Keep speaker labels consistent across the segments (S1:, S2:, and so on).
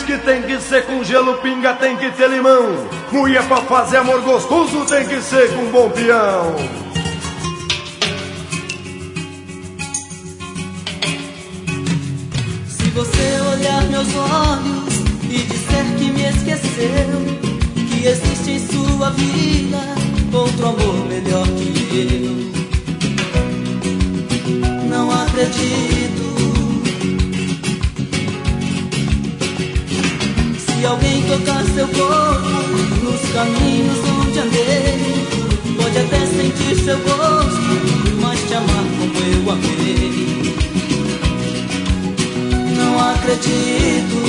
S1: uísque tem que ser com gelo, pinga tem que ter limão. Mulher pra fazer amor gostoso tem que ser com bom peão.
S2: Se você olhar meus olhos e disser que me esqueceu, que existe em sua vida outro amor melhor que eu, não acredito. Se alguém tocar seu corpo nos caminhos onde andei, pode até sentir seu gosto, mas te amar como eu amei, não acredito.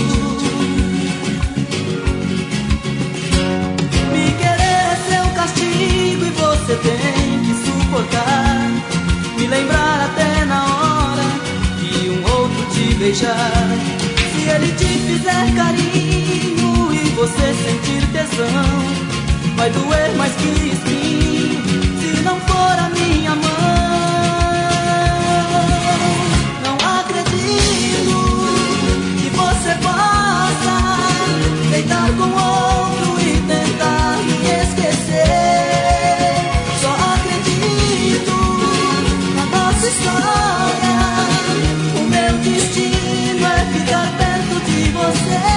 S2: Me querer é seu castigo e você tem que suportar. Me lembrar até na hora que um outro te beijar. Se ele te fizer carinho e você sentir tesão, vai doer mais que espinho se não for a minha mão. Não acredito que você possa deitar com outro e tentar me esquecer. Só acredito na nossa história. O meu destino é ficar perto de você.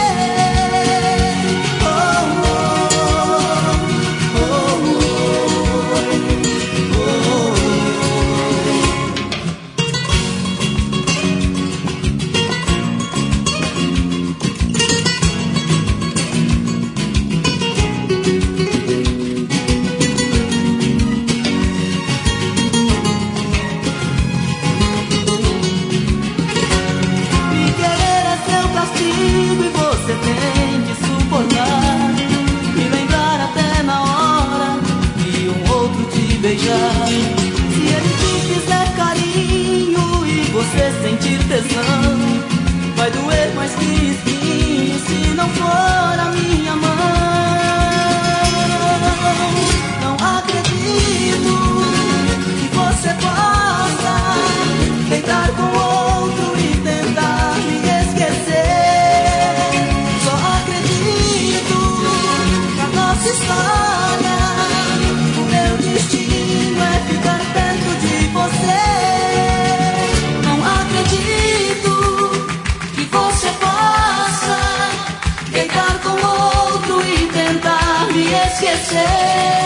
S2: Se ele te fizer carinho e você sentir tesão, vai doer mais que espinho se não for a minha mão. Não acredito que você possa deitar com outro e tentar me esquecer. Só acredito na nossa história. O meu destino é ficar perto de você. Não acredito que você possa deitar com outro e tentar me esquecer.